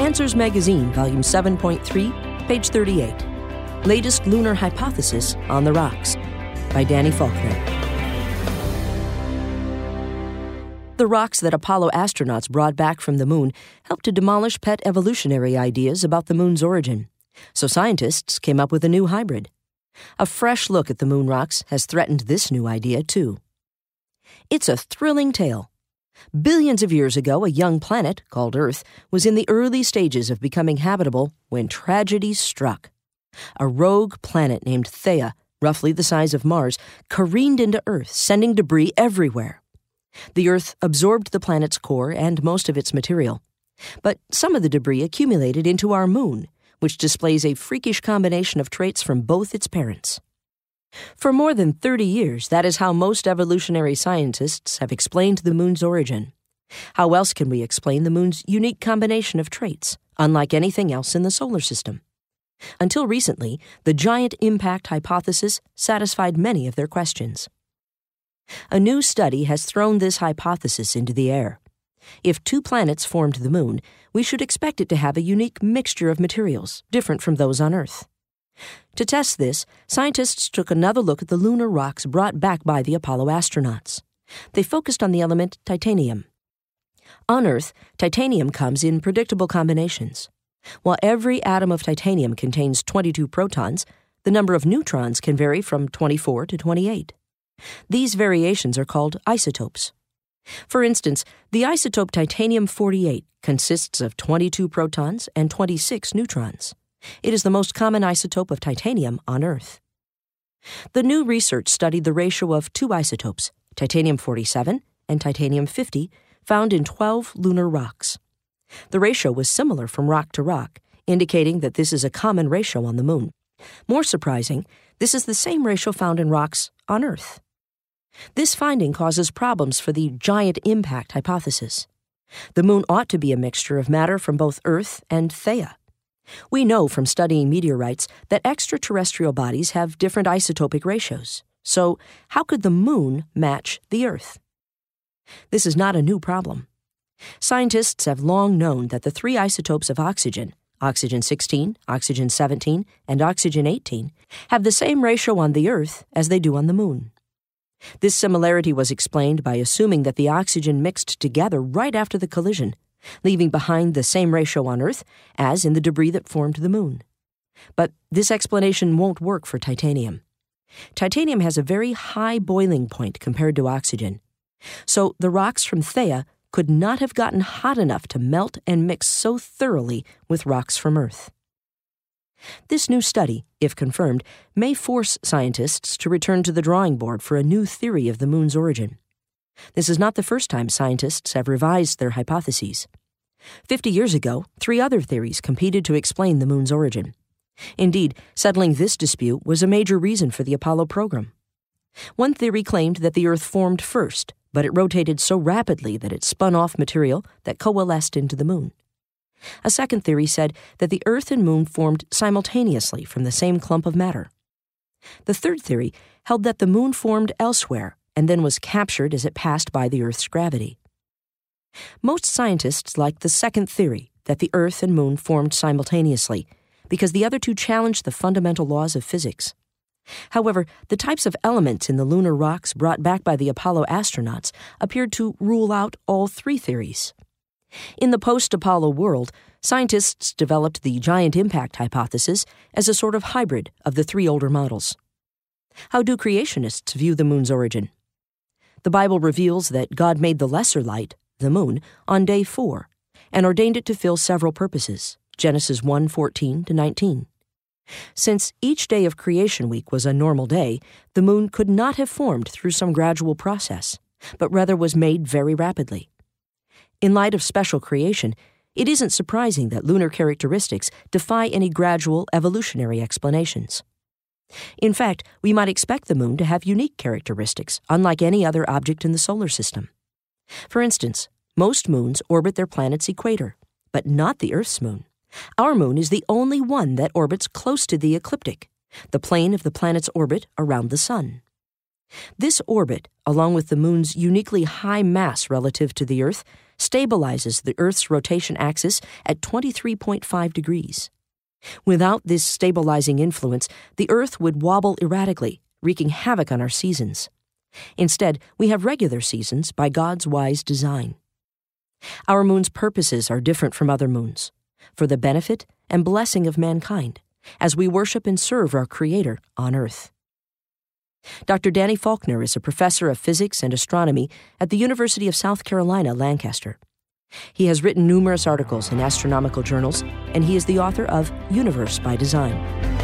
Answers Magazine, Volume 7.3, page 38. Latest Lunar Hypothesis on the Rocks, by Danny Faulkner. The rocks that Apollo astronauts brought back from the moon helped to demolish pet evolutionary ideas about the moon's origin. So scientists came up with a new hybrid. A fresh look at the moon rocks has threatened this new idea, too. It's a thrilling tale. Billions of years ago, a young planet, called Earth, was in the early stages of becoming habitable when tragedy struck. A rogue planet named Theia, roughly the size of Mars, careened into Earth, sending debris everywhere. The Earth absorbed the planet's core and most of its material. But some of the debris accumulated into our moon, which displays a freakish combination of traits from both its parents. For more than 30 years, that is how most evolutionary scientists have explained the moon's origin. How else can we explain the moon's unique combination of traits, unlike anything else in the solar system? Until recently, the giant impact hypothesis satisfied many of their questions. A new study has thrown this hypothesis into the air. If two planets formed the moon, we should expect it to have a unique mixture of materials, different from those on Earth. To test this, scientists took another look at the lunar rocks brought back by the Apollo astronauts. They focused on the element titanium. On Earth, titanium comes in predictable combinations. While every atom of titanium contains 22 protons, the number of neutrons can vary from 24 to 28. These variations are called isotopes. For instance, the isotope titanium-48 consists of 22 protons and 26 neutrons. It is the most common isotope of titanium on Earth. The new research studied the ratio of two isotopes, titanium-47 and titanium-50, found in 12 lunar rocks. The ratio was similar from rock to rock, indicating that this is a common ratio on the moon. More surprising, this is the same ratio found in rocks on Earth. This finding causes problems for the giant impact hypothesis. The moon ought to be a mixture of matter from both Earth and Theia. We know from studying meteorites that extraterrestrial bodies have different isotopic ratios. So, how could the moon match the Earth? This is not a new problem. Scientists have long known that the three isotopes of oxygen, oxygen-16, oxygen-17, and oxygen-18, have the same ratio on the Earth as they do on the moon. This similarity was explained by assuming that the oxygen mixed together right after the collision, leaving behind the same ratio on Earth as in the debris that formed the moon. But this explanation won't work for titanium. Titanium has a very high boiling point compared to oxygen. So the rocks from Theia could not have gotten hot enough to melt and mix so thoroughly with rocks from Earth. This new study, if confirmed, may force scientists to return to the drawing board for a new theory of the moon's origin. This is not the first time scientists have revised their hypotheses. 50 years ago, 3 other theories competed to explain the moon's origin. Indeed, settling this dispute was a major reason for the Apollo program. One theory claimed that the Earth formed first, but it rotated so rapidly that it spun off material that coalesced into the moon. A second theory said that the Earth and moon formed simultaneously from the same clump of matter. The third theory held that the moon formed elsewhere and then was captured as it passed by the Earth's gravity. Most scientists like the second theory, that the Earth and moon formed simultaneously, because the other two challenged the fundamental laws of physics. However, the types of elements in the lunar rocks brought back by the Apollo astronauts appeared to rule out all 3 theories. In the post-Apollo world, scientists developed the giant impact hypothesis as a sort of hybrid of the 3 older models. How do creationists view the moon's origin? The Bible reveals that God made the lesser light, the moon, on day 4, and ordained it to fill several purposes, Genesis 1:14-19. Since each day of creation week was a normal day, the moon could not have formed through some gradual process, but rather was made very rapidly. In light of special creation, it isn't surprising that lunar characteristics defy any gradual evolutionary explanations. In fact, we might expect the moon to have unique characteristics, unlike any other object in the solar system. For instance, most moons orbit their planet's equator, but not the Earth's moon. Our moon is the only one that orbits close to the ecliptic, the plane of the planet's orbit around the sun. This orbit, along with the moon's uniquely high mass relative to the Earth, stabilizes the Earth's rotation axis at 23.5 degrees. Without this stabilizing influence, the Earth would wobble erratically, wreaking havoc on our seasons. Instead, we have regular seasons by God's wise design. Our moon's purposes are different from other moons, for the benefit and blessing of mankind, as we worship and serve our Creator on Earth. Dr. Danny Faulkner is a professor of physics and astronomy at the University of South Carolina, Lancaster. He has written numerous articles in astronomical journals, and he is the author of Universe by Design.